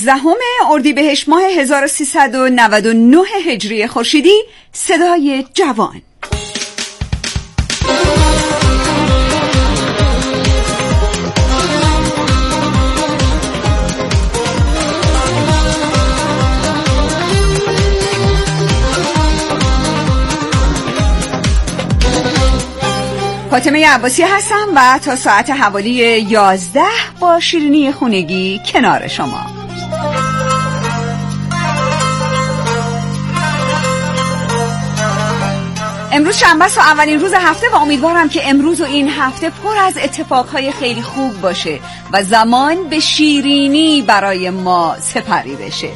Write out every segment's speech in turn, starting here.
11 اردیبهشت ماه 1399 هجری خورشیدی، صدای جوان. فاطمه عباسی هستم و تا ساعت حوالی 11 با شیرینی خونگی کنار شما. امروز شنبه است و اولین روز هفته و امیدوارم که امروز و این هفته پر از اتفاقهای خیلی خوب باشه و زمان به شیرینی برای ما سپری بشه.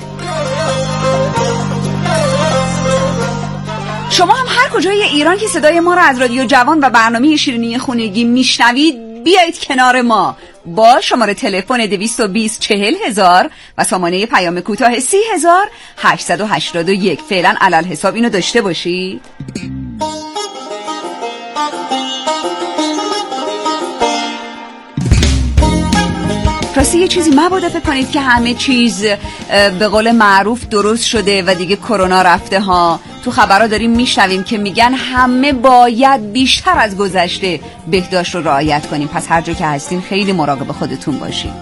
شما هم هر کجای ایران که صدای ما را از رادیو جوان و برنامه شیرینی خونگی میشنوید بیایید کنار ما با شماره تلفن 220-40,000 و سامانه پیام کوتاه 30,881. فعلا علل حساب اینو داشته باشید. راستی یه چیزی مبادا فکر کنید که همه چیز به قول معروف درست شده و دیگه کرونا رفته ها. تو خبرها داریم میشنویم که میگن همه باید بیشتر از گذشته بهداشت رو رعایت کنیم. پس هر جا که هستین خیلی مراقب خودتون باشین.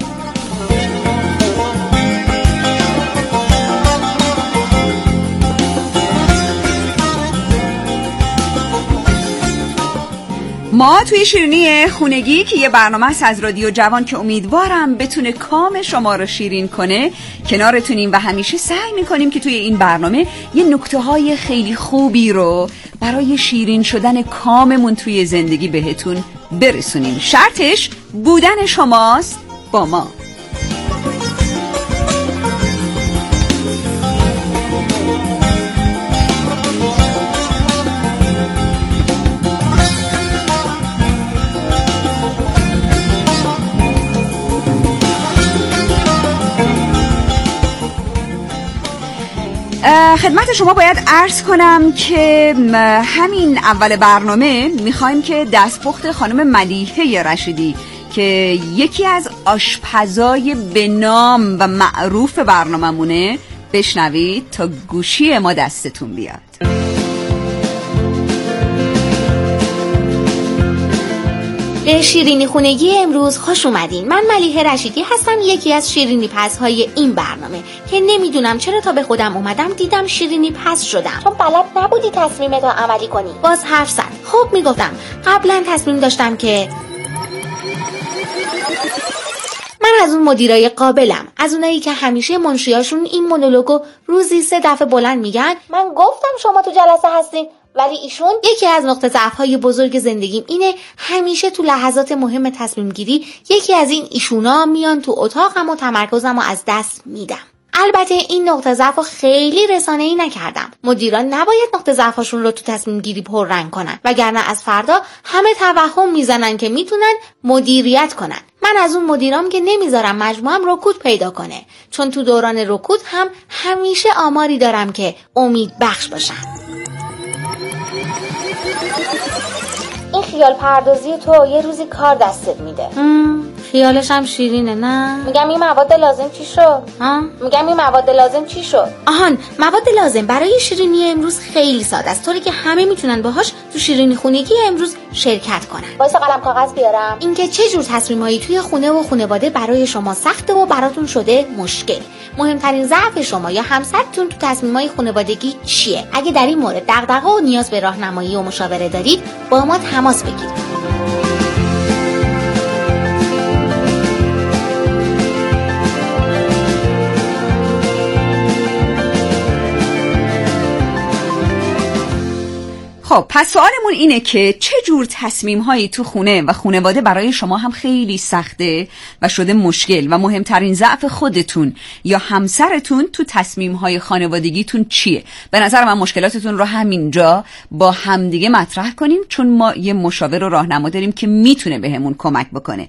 ما توی شیرینی خونگی که یه برنامه است از رادیو جوان که امیدوارم بتونه کام شما رو شیرین کنه کنارتونیم و همیشه سعی میکنیم که توی این برنامه یه نکته‌های خیلی خوبی رو برای شیرین شدن کاممون توی زندگی بهتون برسونیم. شرطش بودن شماست با ما. خدمت شما باید عرض کنم که همین اول برنامه میخوایم که دستپخت خانم ملیحه رشیدی که یکی از آشپزای به نام و معروف برنامه‌مونه بشنوید تا گوشی ما دستتون بیاد. به شیرینی خونگی امروز خوش اومدین. من ملیحه رشیدی هستم، یکی از شیرینی پزهای این برنامه که نمیدونم چرا تا به خودم اومدم دیدم شیرینی پز شدم، چون بلد نبودی تصمیمتو عملی کنی. باز حرف زد. خب میگفتم قبلا تصمیم داشتم که من از اون مدیرای قابلم، از اونایی که همیشه منشیاشون این مونولوگو روزی 3 دفعه بلند میگن من گفتم شما تو جلسه هستین، ولی ایشون یکی از نقطه ضعف‌های بزرگ زندگیم اینه همیشه تو لحظات مهم تصمیم گیری یکی از این ایشونا میان تو اتاقم و تمرکزمو از دست میدم. البته این نقطه ضعفو خیلی رسانه‌ای نکردم. مدیران نباید نقطه ضعفشون رو تو تصمیم گیری پررنگ کنن، وگرنه از فردا همه توهم میزنن که میتونن مدیریت کنن. من از اون مدیرام که نمیذارم مجموعم رکود پیدا کنه، چون تو دوران رکود هم همیشه آماری دارم که امید بخش باشن. این خیال پردازی تو یه روزی کار دستت میده. خیالش هم شیرینه نه؟ میگم این مواد لازم چی شد؟ آهان، مواد لازم برای شیرینی امروز خیلی ساده است، طوری که همه میتونن باهاش تو شیرینی خونگی امروز شرکت کنن. وایسا قلم کاغذ بیارم. اینکه چه جور تصمیمایی توی خونه و خانواده برای شما سخته و براتون شده مشکل. مهمترین ضعف شما یا همسرتون تو تصمیمای خانوادگی چیه؟ اگه در این مورد دغدغه و نیاز به راهنمایی و مشاوره دارید، با ما تماس بگیرید. خب پس سوالمون اینه که چه جور تصمیم هایی تو خونه و خانواده برای شما هم خیلی سخته و شده مشکل و مهمترین ضعف خودتون یا همسرتون تو تصمیم های خانوادگیتون چیه؟ به نظر من مشکلاتتون رو همینجا با همدیگه مطرح کنیم، چون ما یه مشاور و راهنما داریم که میتونه بهمون کمک بکنه.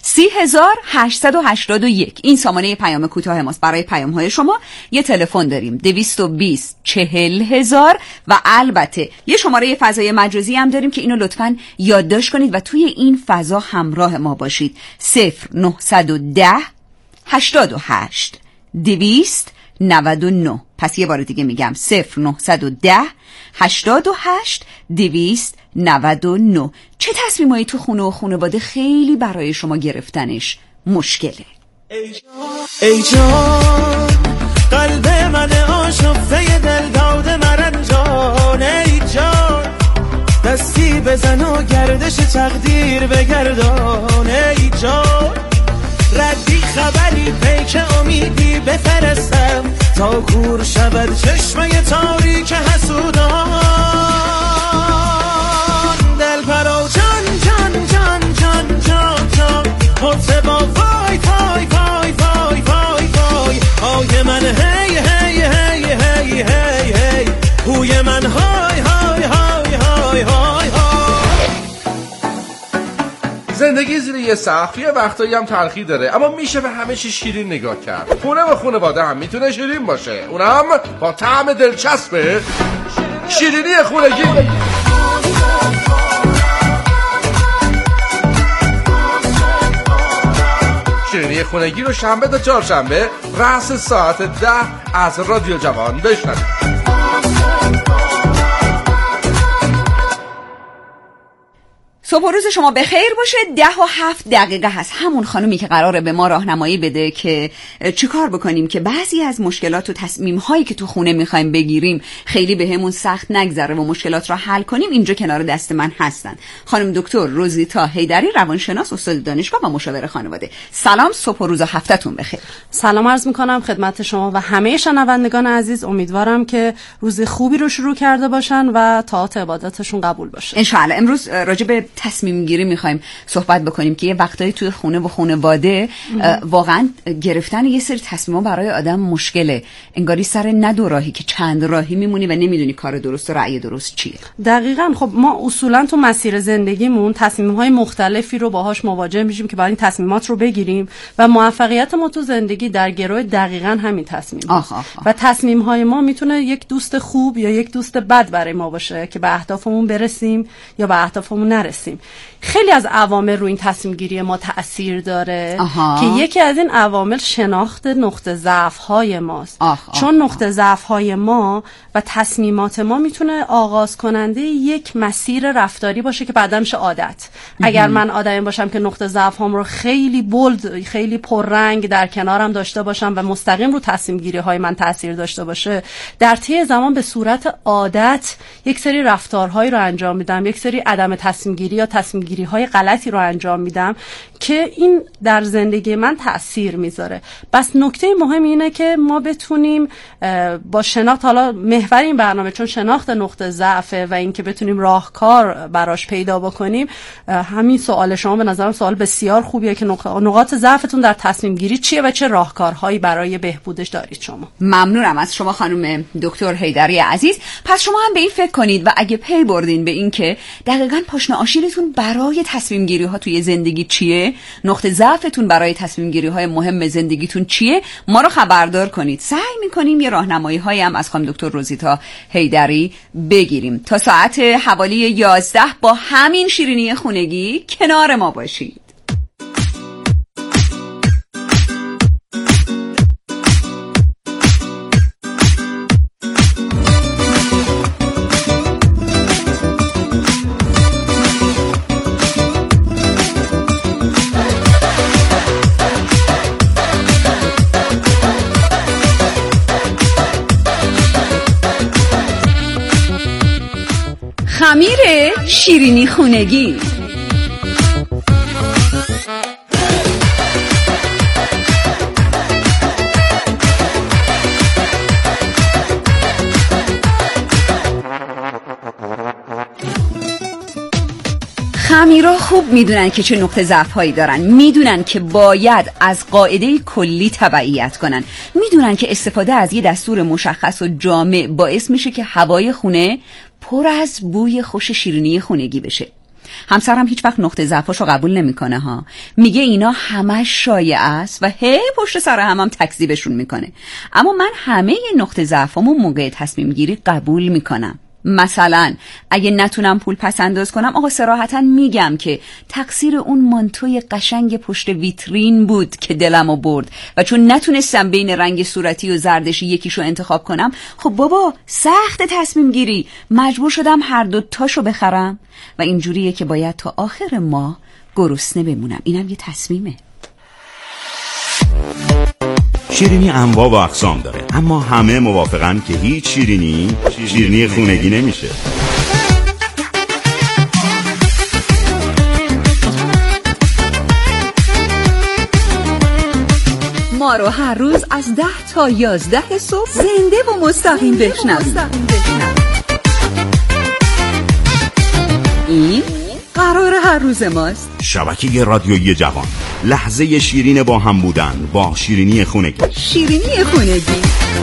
30,881 این سامانه پیام کوتاه ماست. برای پیام های شما یه تلفن داریم 220-40,000 و البته یه شماره فضای مجازی هم داریم که اینو لطفاً یادداشت کنید و توی این فضا همراه ما باشید. 0910 88 299. پس یه بار دیگه میگم 0910 88 299. چه تصمیمایی تو خونه و خانواده خیلی برای شما گرفتنش مشکله؟ ای جان قلب من آشفته دل داده مرنجان، ای جان دستی بزن و گردش تقدیر بگردان، ای جان ردی خبری پیک امیدی بفرستم تا کور شود چشمه تاریک حسودان، دل پرو جان جان جان جان جان جان حسبا وای وای وای وای وای وای آی من هی هی هی هی هی هی هوی من های های های های های های. زندگی زیر یه سقف یه وقتایی هم تلخی داره، اما میشه به همه چی شیرین نگاه کرد. خونه و خانواده هم میتونه شیرین باشه، اونم با طعم دلچسب شیرینی خونگی. شیرینی خونگی رو شنبه تا چهارشنبه رأس ساعت 10 از رادیو جوان بشنوید. صبح و روز شما بخیر باشه. 10:07 هست. همون خانومی که قراره به ما راهنمایی بده که چیکار بکنیم که بعضی از مشکلات و تصمیم هایی که تو خونه میخوایم بگیریم خیلی بهمون سخت نگذره و مشکلات را حل کنیم. اینجا کنار دست من هستن خانم دکتر روزیتا حیدری، روانشناس، استاد دانشگاه و مشاور خانواده. سلام، صبح و روز هفته‌تون بخیر. سلام عرض میکنم خدمت شما و همه شنوندگان عزیز. امیدوارم که روز خوبی رو شروع کرده باشن و طاعات عباداتشون قبول باشه ان شاء الله. امروز راجع به تصمیم گیری میخوایم صحبت بکنیم که یه وقتایی توی خونه و خانواده واقعا گرفتن یه سری تصمیم‌ها برای آدم مشکله. انگاری سر نه دو راهی که چند راهی میمونی و نمیدونی کار درست و رأی درست چیه. دقیقاً. خب ما اصولاً تو مسیر زندگیمون تصمیم‌های مختلفی رو باهاش مواجه میشیم که برای این تصمیمات رو بگیریم و موفقیت ما تو زندگی در گروه دقیقاً همین تصمیم و تصمیم‌های ما میتونه یک دوست خوب یا یک دوست بد برای ما باشه که به اهدافمون برسیم یا به اهدافمون نرسیم. خیلی از عوامل رو این تصمیم گیری ما تأثیر داره که یکی از این عوامل شناخت نقطه ضعف های ماست. چون نقطه ضعف های ما و تصمیمات ما میتونه آغاز کننده یک مسیر رفتاری باشه که بعدا میشه عادت. اگر من آدمی باشم که نقطه ضعف هام رو خیلی بولد، خیلی پررنگ در کنارم داشته باشم و مستقیم رو تصمیم گیری های من تأثیر داشته باشه، در طی زمان به صورت عادت یک سری رفتارهایی رو انجام میدم، یک سری عدم تصمیم گیری یا تصمیم گیری های غلطی رو انجام میدم که این در زندگی من تأثیر میذاره. بس نکته مهم اینه که ما بتونیم با شناخت، حالا محور این برنامه چون شناخت نقطه ضعفه و اینکه بتونیم راهکار براش پیدا بکنیم، همین سوال شما به نظرم سوال بسیار خوبیه که نقاط ضعفتون در تصمیم گیری چیه و چه راهکارهایی برای بهبودش دارید شما. ممنونم از شما خانم دکتر حیدری عزیز. پس شما هم به این فکر کنید و اگه پی بردین به این که دقیقاً پاشنه آشیلتون برای تصمیم گیری ها توی زندگی چیه، نقطه ضعفتون برای تصمیم گیری های مهم زندگیتون چیه، ما رو خبردار کنید. سعی میکنیم یه راهنمایی هایی هم از خانم دکتر روزیتا حیدری بگیریم. تا ساعت حوالی 11 با همین شیرینی خونگی کنار ما باشید. خمیر شیرینی خونگی. خمیرها خوب میدونن که چه نقطه ضعف هایی دارن، میدونن که باید از قاعده کلی تبعیت کنن، میدونن که استفاده از یه دستور مشخص و جامع باعث میشه که هوای خونه پر از بوی خوش شیرینی خونگی بشه. همسرم هیچ وقت نقطه ضعفاشو قبول نمیکنه ها، میگه اینا همش شایعه است و هی پشت سر هم تکذیبشون میکنه. اما من همه نقطه ضعفامو موقع تصمیم گیری قبول میکنم. مثلا اگه نتونم پول پس انداز کنم، آقا صراحتا میگم که تقصیر اون مانتوی قشنگ پشت ویترین بود که دلمو برد و چون نتونستم بین رنگ صورتی و زردشی یکیشو انتخاب کنم، خب بابا سخت تصمیم گیری، مجبور شدم هر دو تاشو بخرم و اینجوریه که باید تا آخر ماه گرسنه بمونم. اینم یه تصمیمه. شیرینی انواع و اقسام داره، اما همه موافقن که هیچ شیرینی خونگی نمیشه. ما رو هر روز از 10 تا 11 صبح زنده و مستقیم بشنوید. این قرار هر روز ماست. شبکه رادیویی جوان، لحظه شیرین با هم بودن با شیرینی خونگی. شیرینی خونگی.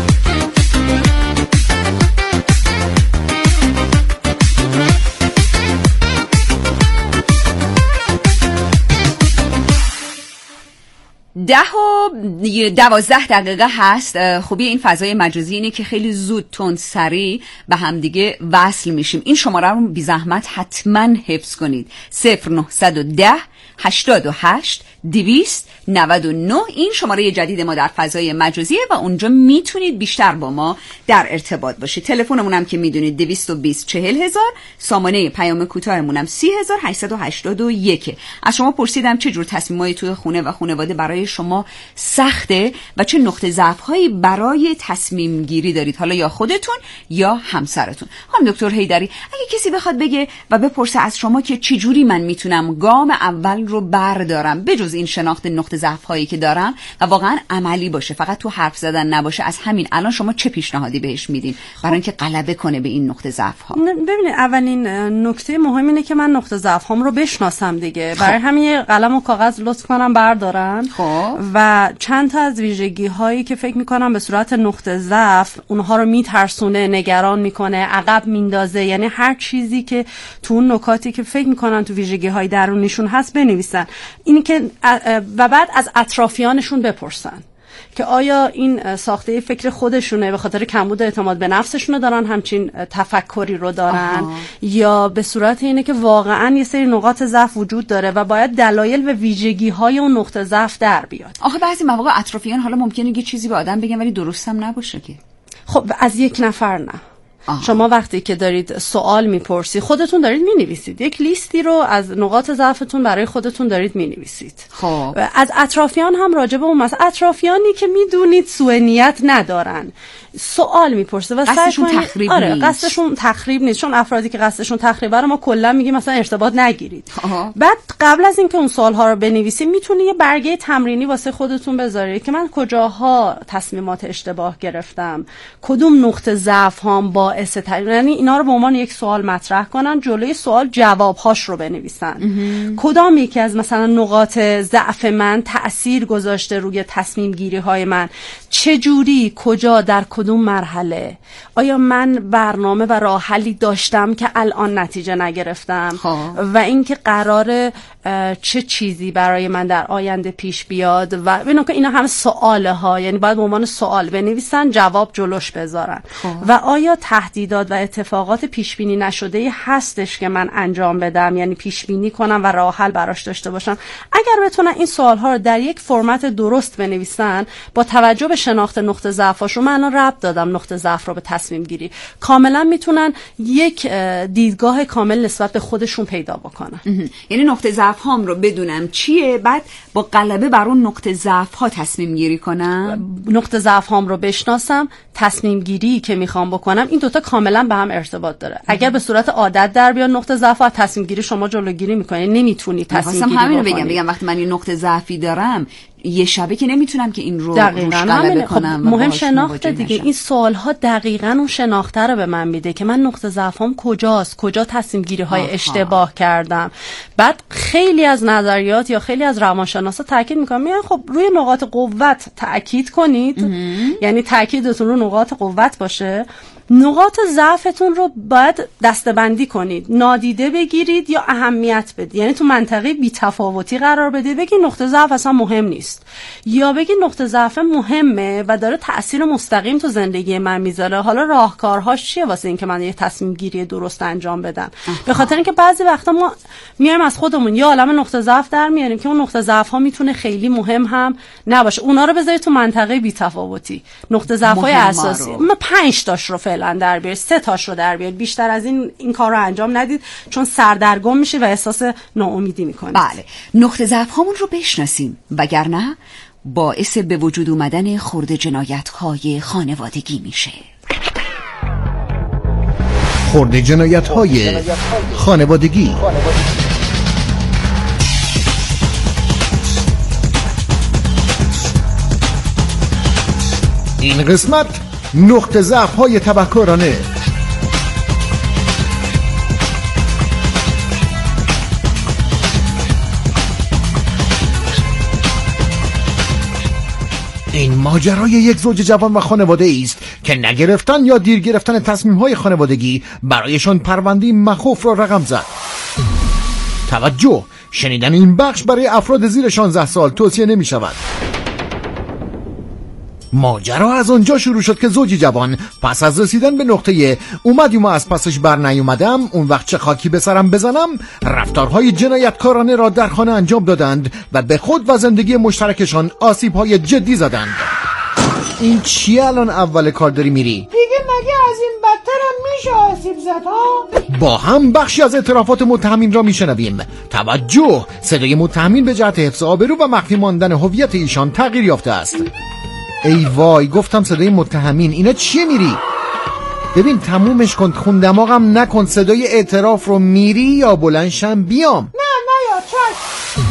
ده و 12 دقیقه هست. خوبی این فضای مجازی اینه که خیلی زود تند سریع به همدیگه وصل میشیم. این شماره رو بی زحمت حتما حفظ کنید. 0910 88 299. این شماره جدید ما در فضای مجازیه و اونجا میتونید بیشتر با ما در ارتباط باشید. تلفنمون هم که میدونید 220 40000. سامانه پیام کوتاهمون هم 30881. از شما پرسیدم چه جور تصمیمایی توی خونه و خانواده برای شما سخته و چه نقطه ضعف‌هایی برای تصمیم گیری دارید، حالا یا خودتون یا همسرتون. خانم دکتر حیدری، اگه کسی بخواد بگه و بپرسه از شما که چه جوری من میتونم گام اول رو بردارم بجز این شناخت نقطه ضعف هایی که دارم و واقعا عملی باشه، فقط تو حرف زدن نباشه، از همین الان شما چه پیشنهادی بهش میدین برای اینکه غلبه کنه به این نقطه ضعف ها؟ ببینید، اولین نکته مهم اینه که من نقطه ضعف هام رو بشناسم دیگه. برای همین قلم و کاغذ لطف کنم بردارن و چند تا از ویژگی هایی که فکر میکنم به صورت نقطه ضعف اونها رو میترسونه، نگران میکنه، عقب میندازه، یعنی هر چیزی که تو اون نکاتی که فکر میکنن تو ویژگی های درونیشون هست بنویسن. اینی که و بعد از اطرافیانشون بپرسن که آیا این ساخته فکر خودشونه، به خاطر کمبود اعتماد به نفسشونه دارن همچین تفکری رو دارن، یا به صورت اینه که واقعا یه سری نقاط ضعف وجود داره و باید دلایل و ویژگی های اون نقطه ضعف در بیاد. آخه بعضی مواقع اطرافیان حالا ممکنه یه چیزی به آدم بگن ولی درستم نباشه که. خب از یک نفر نه. شما وقتی که دارید سوال میپرسی خودتون دارید مینویسید، یک لیستی رو از نقاط ضعفتون برای خودتون دارید مینویسید. خب از اطرافیان هم راجع به اون مثلا اطرافیانی که میدونید سوء نیت ندارن سوال میپرسه و قصدشون تخریب نیست. قصدشون تخریب نیست، چون افرادی که قصدشون تخریبه رو ما کلا میگیم مثلا ارتباط نگیرید. بعد قبل از اینکه اون سوال‌ها رو بنویسید میتونید یه برگه تمرینی واسه خودتون بذارید که من کجاها تصمیمات اشتباه گرفتم، کدوم نقطه ضعف هام باعث یعنی اینا رو به عنوان یک سوال مطرح کنن، جلوی سوال جوابهاش رو بنویسن. کدام یکی از مثلا نقاط ضعف من تأثیر گذاشته روی تصمیم گیری های من، چه جوری، کجا، در کدوم مرحله، آیا من برنامه و راه حلی داشتم که الان نتیجه نگرفتم و اینکه قراره چه چیزی برای من در آینده پیش بیاد و ببینم که اینا هم سواله ها، یعنی باید به عنوان سوال بنویسن، جواب جلوش بذارن. و آیا تهدیدات و اتفاقات پیش بینی نشده هستش که من انجام بدم، یعنی پیش بینی کنم و راه حل براش داشته باشم. اگر بتونن این سوال ها رو در یک فرمت درست بنویسن با توجه به شناخت نقطه ضعفاشون، من الان ربط دادم نقطه ضعف رو به تصمیم گیری، کاملا میتونن یک دیدگاه کامل نسبت به خودشون پیدا بکنن. یعنی نقطه ضعف هام رو بدونم چیه، بعد با غلبه بر اون نقطه ضعف ها تصمیم گیری کنم. نقطه ضعف هام رو بشناسم، تصمیم گیری که میخوام بکنم، این دوتا کاملا به هم ارتباط داره. اگر به صورت عادت در بیاد نقطه ضعف، تصمیم گیری شما جلوگیری میکنه، نمیتونی تصمیم گیری بکنی. بگم وقتی من این نقطه ضعفی دارم یه شبه که نمیتونم که این رو غلبه کنم. مهم شناخت دیگه. این سوال ها دقیقاً اون شناخته رو به من میده که من نقطه ضعفم کجاست، کجا تصمیم گیری های اشتباه کردم. بعد خیلی از نظریات یا خیلی از روانشناسا تاکید میکنن میگن خب روی نقاط قوت تاکید کنید، یعنی تاکیدتون رو نقاط قوت باشه نقاط ضعفتون رو باید دسته‌بندی کنید، نادیده بگیرید یا اهمیت بدید. یعنی تو منطقه بی‌تفاوتی قرار بدید، بگید نقطه ضعف اصلا مهم نیست، یا بگید نقطه ضعف مهمه و داره تأثیر مستقیم تو زندگی من میذاره. حالا راهکارهاش چیه واسه اینکه من یه تصمیم گیری درست انجام بدم؟ به خاطر اینکه بعضی وقتا ما میایم از خودمون یه عالمه نقطه ضعف در میاریم که اون نقطه ضعف ها میتونه خیلی مهم هم نباشه. اونا رو بذارید تو منطقه بی‌تفاوتی. نقطه ضعف های اساسی ما 5 تاش رو فعلا در بیارید، 3 تاش رو در بیارید. بیشتر از این کار رو انجام ندید چون سردرگم میشه و احساس ناامیدی میکنید. بله، نقطه ضعف هامون رو بشناسیم، وگرنه باعث به وجود اومدن خرد جنایت‌های خانوادگی میشه. خرد جنایت‌های خانوادگی. این قسمت نقطه ضعف‌های تبهکارانه. این ماجرای یک زوج جوان و خانواده است که نگرفتن یا دیر گرفتن تصمیم‌های خانوادگی برایشان پرونده مخوف را رقم زد. توجه، شنیدن این بخش برای افراد زیر 16 سال توصیه نمی شود. ماجرا از آنجا شروع شد که زوجی جوان پس از رسیدن به نقطه اومدیم و از پسش بر نیومدم، اون وقت چه خاکی به سرم بزنم، رفتارهای جنایتکارانه را در خانه انجام دادند و به خود و زندگی مشترکشان آسیب‌های جدی زدند. این چیه الان اول کار داری میری؟ دیگه مگه از این بدتر هم میشه آسیب زد ها؟ با هم بخشی از اعترافات متهمین را میشنویم. توجه، صدای متهمین به جهت حفظ آبرو و مخفی ماندن هویت ایشان تغییر یافته است. ای وای، گفتم صدای متهمین. اینا چیه میری؟ ببین تمومش کن، خون دماغم نکن. صدای اعتراف رو میری یا بلندشم بیام؟ نه یا چشم.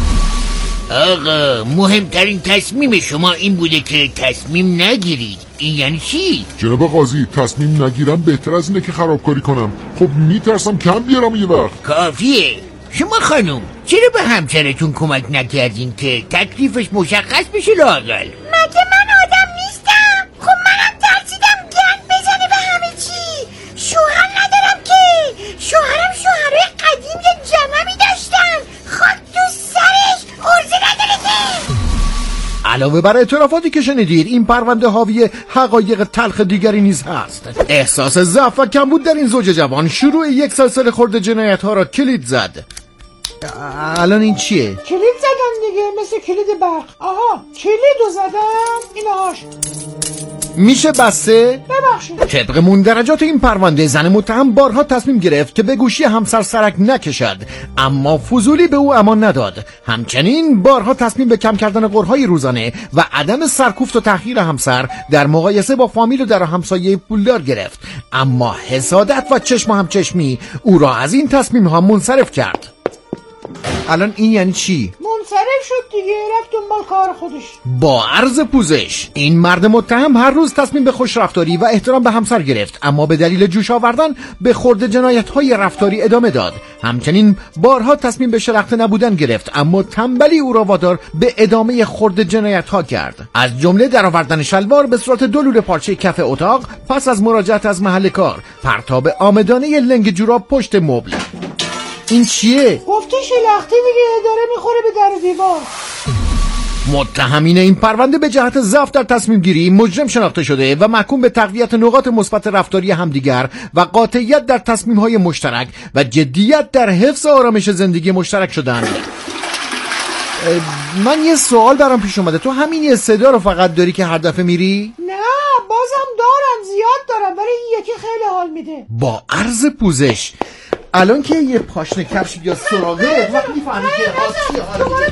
آقا، مهمترین تصمیم شما این بوده که تصمیم نگیرید. این یعنی چی؟ جناب قاضی، تصمیم نگیرم بهتر از اینه که خرابکاری کنم. خب میترسم کم بیارم یه وقت. کافیه. شما خانم چرا به همسرتون کمک نکردین که تکلیفش مشخص بشه لااقل؟ مگه من آدم نیستم؟ خب منم ترسیدم گند بزنه به همه چی. شوهر ندارم که. شوهرم شوهرای قدیم یه جمعی داشتن. خاک تو سرش، ارزه نداره که. علاوه بر اعترافاتی که شنیدید، این پرونده حاوی حقایق تلخ دیگری نیز هست. احساس ضعف و کمبود در این زوج جوان شروع یک سلسله خرد جنایت‌ها را کلید زد. الان این چیه؟ کلید زدم دیگه، مثل کلید برق. آها، کلیدو زدم. اینهاش میشه بسته؟ ببخشید. طبق مندرجات این پرونده، زن متهم بارها تصمیم گرفت که به گوشی همسر سرک نکشد، اما فضولی به او امان نداد. همچنین بارها تصمیم به کم کردن غرهای روزانه و عدم سرکوفت و تحقیر همسر در مقایسه با فامیل و در همسایه پولدار گرفت، اما حسادت و چشم همچشمی او را از این تصمیم ها منصرف کرد. الان این یعنی چی؟ منصرف شد دیگه، رفت دنبال کار خودش. با عرض پوزش، این مرد متهم هر روز تصمیم به خوشرفتاری و احترام به همسر گرفت، اما به دلیل جوش آوردن به خرد جنایت‌های رفتاری ادامه داد. همچنین بارها تصمیم به شلخته نبودن گرفت، اما تنبلی او را وادار به ادامه خرد جنایت‌ها کرد، از جمله درآوردن شلوار به صورت 2 لوله پارچه کف اتاق پس از مراجعت از محل کار، پرتاب آمدانه لنگ جوراب پشت مبل. این چیه؟ گفته شلخته دیگه، داره میخوره به در و دیوار. متهمین این پرونده به جهت ضعف در تصمیم گیری مجرم شناخته شده و محکوم به تقویت نقاط مثبت رفتاری همدیگر و قاطعیت در تصمیم‌های مشترک و جدیت در حفظ آرامش زندگی مشترک شدند. من یه سوال برام پیش اومده، تو همین یه صدا رو فقط داری که هر دفعه میری؟ نه، بازم دارم، زیاد دارم، ولی این یکی خیلی حال میده. با عرض پوزش، الان که یه پاشنه کفش یا سراغه وقت میفهمی که چیه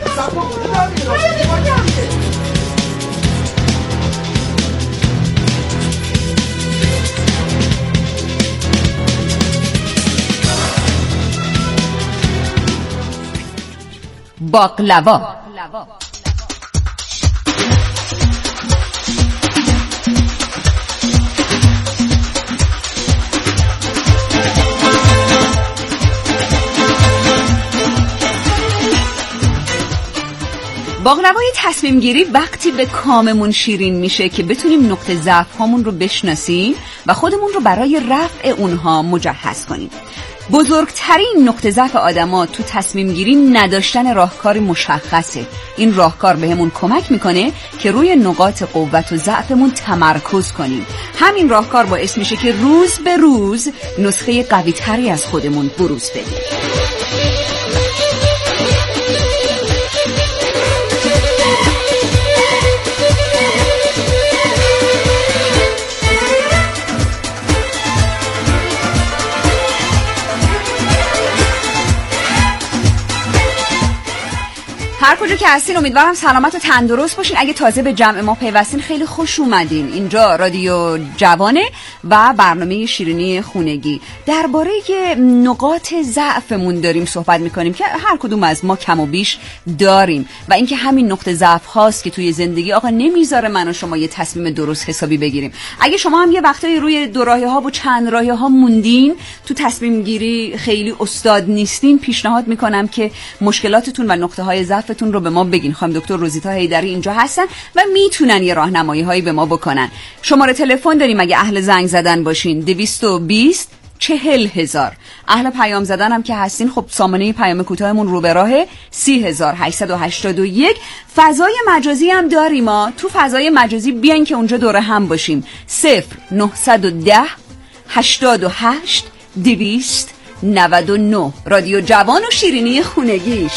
باقلوا. باقلوای تصمیم گیری وقتی به کاممون شیرین میشه که بتونیم نقطه ضعف هامون رو بشناسیم و خودمون رو برای رفع اونها مجهز کنیم. بزرگترین نقطه ضعف آدما تو تصمیم گیری نداشتن راهکاری مشخصه. این راهکار بهمون کمک میکنه که روی نقاط قوت و ضعفمون تمرکز کنیم. همین راهکار باعث میشه که روز به روز نسخه قوی تری از خودمون بروز بدیم. هر کجا که هستین امیدوارم سلامت و تندرست باشین. اگه تازه به جمع ما پیوستین خیلی خوش اومدین. اینجا رادیو جوانه و برنامه شیرینی خونگی. درباره نقاط ضعفمون داریم صحبت میکنیم که هر کدوم از ما کم و بیش داریم و اینکه همین نقطه ضعف هاست که توی زندگی آقا نمیذاره من و شما یه تصمیم درست حسابی بگیریم. اگه شما هم یه وقتایی روی دو راهه ها و چند راهه ها موندین، تو تصمیم گیری خیلی استاد نیستین، پیشنهاد میکنم که مشکلاتتون و نقطه های ضعفتون رو به ما بگین. خانم دکتر روزیتا حیدری اینجا هستن و میتونن یه راهنمایی هایی به ما بکنن. شماره تلفن داریم اگه اهل زنگ زدن باشین 220 40,000. اهل پیام زدن هم که هستین خب سامانه پیام کوتاهمون رو به راه 30,881. فضای مجازی هم داریم ما. تو فضای مجازی بیاین که اونجا دوره هم باشیم. 0910 88 299. رادیو جوان و شیرینی خونگیش.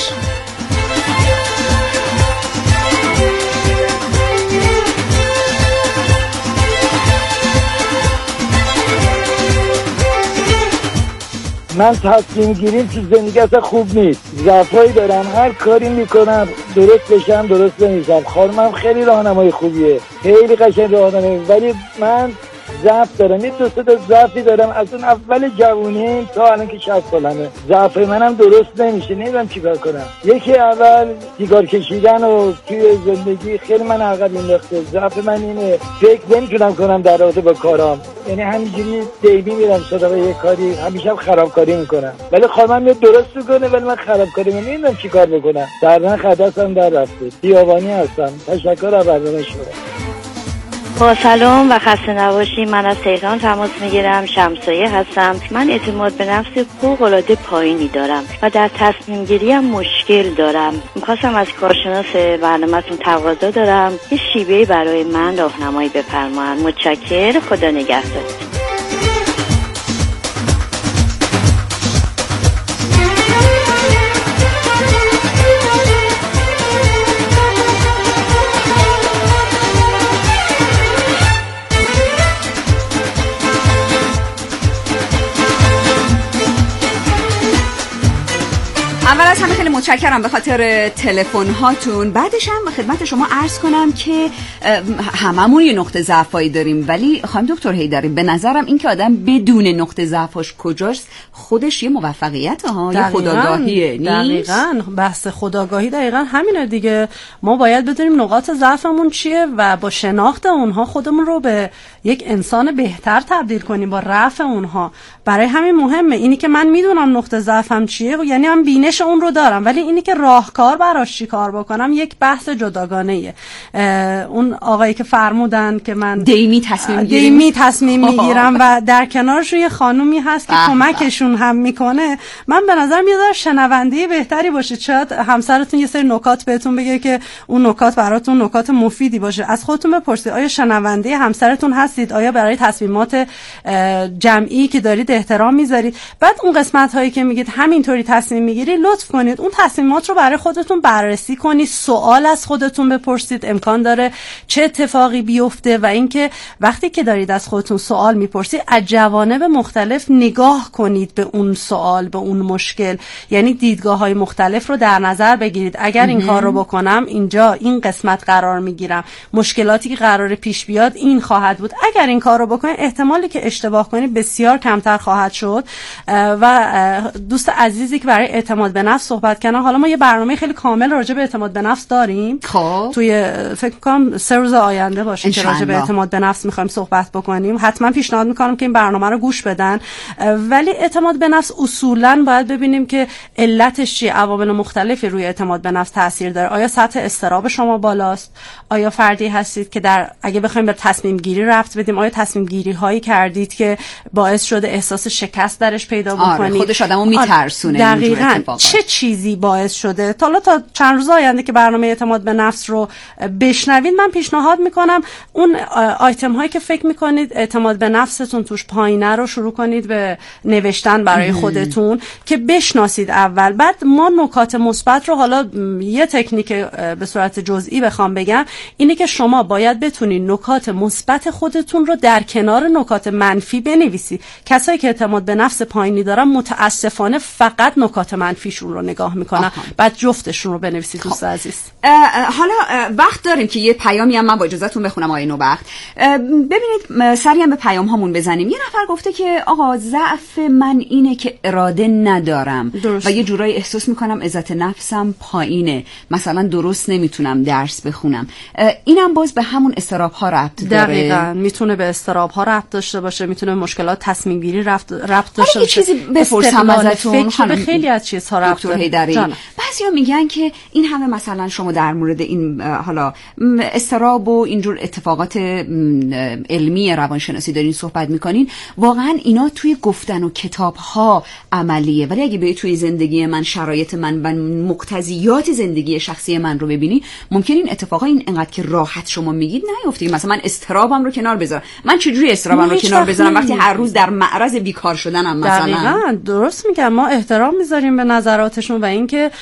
من تصمیم گیریم تو زندگی اصلا خوب نیست. ضعفایی دارم، هر کاری میکنم درست بشم درست نمیشم. خانمم خیلی راهنمای خوبیه، خیلی قشنگ راهنمایی، ولی من ضعف دارم. یه دو سه تا ضعفی دارم از اون اول جوونیم تا الان که 60 سالمه. ضعف منم درست نمیشه، نمیدونم چیکار کنم. یکی اول سیگار کشیدن و توی زندگی خیلی من عقب انداخته. ضعف من اینه فکر نمیتونم کنم در رابطه با کارام، یعنی همینجوری دیوی میرم سراغ یه کاری، همیشه هم خرابکاری میکنم. ولی خانمم میاد درست میکنه ولی من خرابکاری میکنم، نمیدونم چیکار بکنم. در خداستم در رفته. دیوانی هستم. تشکر از برنامه شما. با سلام و خسته نباشی. من از تهران تماس میگیرم، شمسایه هستم. من اعتماد به نفس فوق‌العاده پایینی دارم و در تصمیم گیری هم مشکل دارم. میخواستم از کارشناس برنامه‌تون تقاضا دارم یه شیوهی برای من راهنمایی بفرمایید. متشکرم. خدا نگهدار. اول از همه خیلی متشکرم به خاطر تلفن هاتون. بعدش هم خدمت شما عرض کنم که هممون یه نقطه ضعفایی داریم، ولی خانم دکتر حیدری به نظرم این که آدم بدون نقطه ضعفش کجاست خودش یه موفقیت ها، یه خودآگاهیه. دقیقاً بحث خودآگاهی دقیقاً همینه دیگه. ما باید بدونیم نقاط ضعفمون چیه و با شناخت اونها خودمون رو به یک انسان بهتر تبدیل کنیم با رفع اونها. برای همین مهمه اینی که من میدونم نقطه ضعفم چیه، یعنی من بینش اون رو دارم، ولی اینی که راهکار براش چی کار بکنم یک بحث جداگانه‌ایه. اون آقایی که فرمودن که من دیمی تصمیم میگیرم و در کنارش یه خانومی هست که کمکشون هم میکنه، من به نظر میاد شنونده بهتری باشه. شاید همسرتون یه سری نکات بهتون بگه که اون نکات براتون نکات مفیدی باشه. از خودتون بپرسید آیا شنونده همسرتون هستید؟ آیا برای تصمیمات جمعی که دارید احترام میذارید؟ بعد اون قسمت هایی که میگید همینطوری تصمیم میگیری لطف کنید اون تصمیمات رو برای خودتون بررسی کنید، سوال از خودتون بپرسید امکان داره چه اتفاقی بیفته، و اینکه وقتی که دارید از خودتون سوال میپرسید از جوانب مختلف نگاه کنید به اون سوال، به اون مشکل، یعنی دیدگاه‌های مختلف رو در نظر بگیرید. اگر این کار رو بکنم اینجا این قسمت قرار میگیرم، مشکلاتی که قرار پیش بیاد این خواهد بود. اگر این کار رو بکنید احتمالی که اشتباه کنید بسیار کمتر خواهد شد. و دوست عزیزی که برای اعتماد به نفس صحبت کردن، حالا ما یه برنامه خیلی کامل راجع به اعتماد به نفس داریم. خب توی فکر کنم 3 روز آینده باشه که راجع به اعتماد به نفس می‌خوایم صحبت بکنیم. حتما پیشنهاد می‌کنم که این برنامه رو گوش بدن. ولی اعتماد به نفس اصولاً باید ببینیم که علتش چیه، عوامل مختلفی روی اعتماد به نفس تاثیر داره. آیا سطح اضطراب شما بالاست؟ آیا فردی هستید که اگه بخوایم به تصمیم گیری ربط بدیم، آیا تصمیم گیری هایی کردید که باعث شده احساس شکست درش پیدا بکنید؟ خودش آدمو میترسونه. دقیقاً چه چیزی باعث شده؟ تا چند روز آینده که برنامه اعتماد به نفس رو بشنوید، من پیشنهاد میکنم اون آیتم هایی که فکر میکنید اعتماد به نفستون توش پایینه رو شروع کنید به نوشتن برای خودتون که بشناسید اول. بعد ما نکات مثبت رو، حالا یه تکنیک به صورت جزئی بخوام بگم اینه که شما باید بتونید نکات مثبت خودتون رو در کنار نکات منفی بنویسید. کسایی که اعتماد به نفس پایینی دارن متاسفانه فقط نکات منفیشون رو نگاه میکنن. بعد جفتشون رو بنویسید. دوست عزیز، حالا وقت داریم که یه پیامی هم من با اجازهتون بخونم آقای نوبخت. ببینید سری هم به پیام هامون بزنیم. یه نفر گفته که آقا ضعف من اینه که اراده ندارم درست. و یه جورایی احساس میکنم عزت نفسم پایینه، مثلا درست نمیتونم درس بخونم. اینم باز به همون استراب ها ربط داره. دقیقاً میتونه به استراب ها ربط داشته باشه، میتونه مشکلات تصمیم گیری ربط داشته باشه. یه چیزی بپرسم ازتون، به خیلی از چیزها ربط داره. بعضیا میگن که این همه مثلا شما در مورد این حالا استراب و اینجور اتفاقات علمی روانشناسی دارین صحبت میکنین، واقعا اینا توی گفتن و کتاب ها عملیه، ولی اگه به توی زندگی من، شرایط من و مقتضیات زندگی شخصی من رو ببینی، ممکن این اتفاقا اینقدر که راحت شما میگید نیفته. مثلا من استرابم رو کنار بذارم. من چجوری استرابم رو کنار بذارم وقتی هر روز در معرض بیکار شدنم؟ مثلا دقیقاً درست میگم. ما احترام میذاریم به نظراتشون و اینکه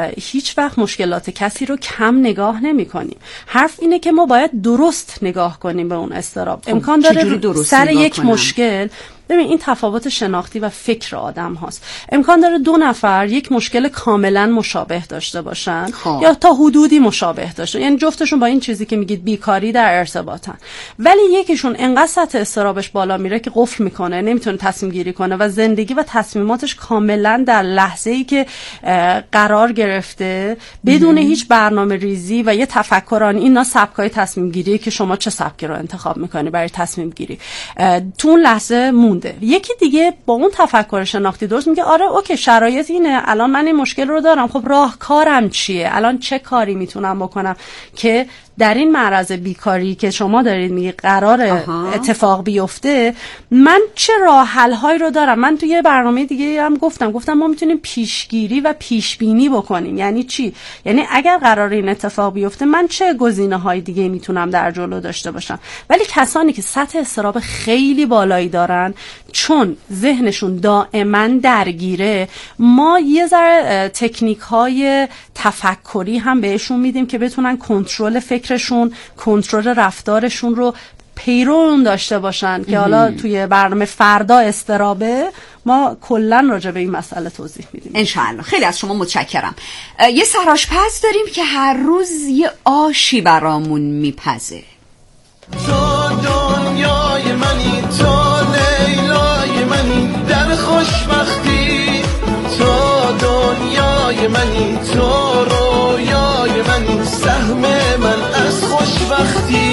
هیچ وقت مشکلات کسی رو کم نگاه نمیکنیم. حرف اینه که ما باید درست نگاه کنیم به اون استراب. امکان داره سر یک مشکل، ببین این تفاوت شناختی و فکر آدم هاست، امکان داره 2 نفر یک مشکل کاملا مشابه داشته باشن یا تا حدودی مشابه داشته، یعنی جفتشون با این چیزی که میگید بیکاری در ارتباطن، ولی یکیشون انقدر سطح استرابش بالا میره که قفل میکنه، نمیتونه تصمیم گیری کنه و زندگی و تصمیماتش کاملا در لحظه‌ای که قرار گرفته بدون هیچ برنامه ریزی و یه تفکرانی. اینا سبکای تصمیم گیریه که شما چه سبکی رو انتخاب میکنی برای تصمیم گیری. تو اون لحظه یکی دیگه با اون تفکر شناختی درست میگه آره اوکی شرایط اینه، الان من این مشکل رو دارم، خب راهکارم چیه، الان چه کاری میتونم بکنم که در این معرض بیکاری که شما دارید میگی قرار اتفاق بیفته، من چه راه حل هایی رو دارم. من توی برنامه دیگه هم گفتم ما میتونیم پیشگیری و پیش بینی بکنیم. یعنی چی؟ یعنی اگر قرار این اتفاق بیفته من چه گزینه‌های دیگه میتونم در جلو داشته باشم. ولی کسانی که سطح استراب خیلی بالایی دارن، چون ذهنشون دائما درگیره، ما یه ذره تکنیک‌های تفکری هم بهشون میدیم که بتونن کنترل فکرشون، کنترل رفتارشون رو پیرون داشته باشن که حالا توی برنامه فردا استرابه ما کلن راجع به این مسئله توضیح میدیم انشاءالله. خیلی از شما متشکرم. یه سرآشپز داریم که هر روز یه آشی برامون میپزه. تو دنیای منی، تو لیلای منی در خوشبختی، تو دنیای منی، تو رویای منی، سهم من از خوشبختی.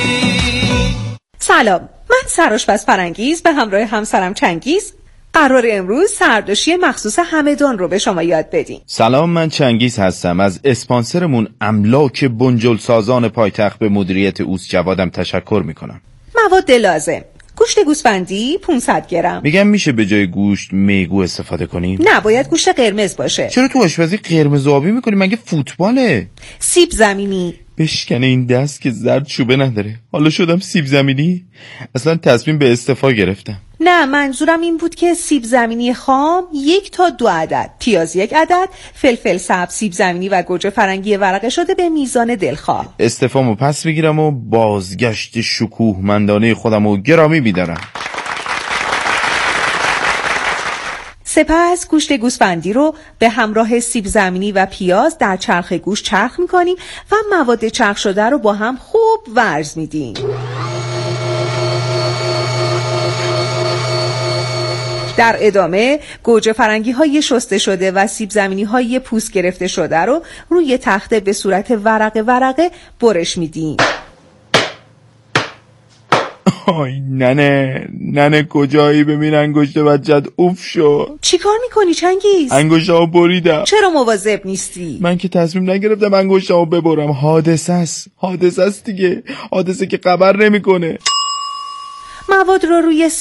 سلام، من سرآشپز فرانگیز به همراه همسرم چنگیز قرار امروز سردوشی مخصوص همدان رو به شما یاد بدیم. سلام، من چنگیز هستم. از اسپانسرمون املاک بنجل سازان پایتخت به مدیریت اوست جوادم تشکر میکنم. مواد لازم: گوشت گوسفندی 500 گرم. میگم میشه به جای گوشت میگو استفاده کنیم؟ نه، باید گوشت قرمز باشه. چرا تو آشپزی قرمز و آبی میکنی؟ مگه فوتباله؟ سیب زمینی. بشکنه این دست که زرد چوبه نداره. حالا شدم سیب زمینی؟ اصلا تصمیم به استعفا گرفتم. نه، منظورم این بود که سیب زمینی خام 1 تا 2 عدد، پیاز 1 عدد، فلفل سبز، سیب زمینی و گوجه فرنگی ورقه شده به میزان دلخواه. استعفامو پس بگیرم و بازگشت شکوهمندانه خودمو گرامی بیدارم. سپس گوشت گوسفندی رو به همراه سیب زمینی و پیاز در چرخ گوشت چرخ می‌کنیم و مواد چرخ شده رو با هم خوب ورز میدیم. در ادامه گوجه فرنگی های شسته شده و سیب زمینی های پوست گرفته شده رو روی تخته به صورت ورقه برش میدیم. آی ننه کجایی؟ ببین انگشت بچت اوف شد. چی کار میکنی چنگیز؟ انگشتمو بریدم. چرا مواظب نیستی؟ من که تصمیم نگرفتم انگشتمو ببرم. حادثه است دیگه. حادثه که خبر نمیکنه. مواد رو روی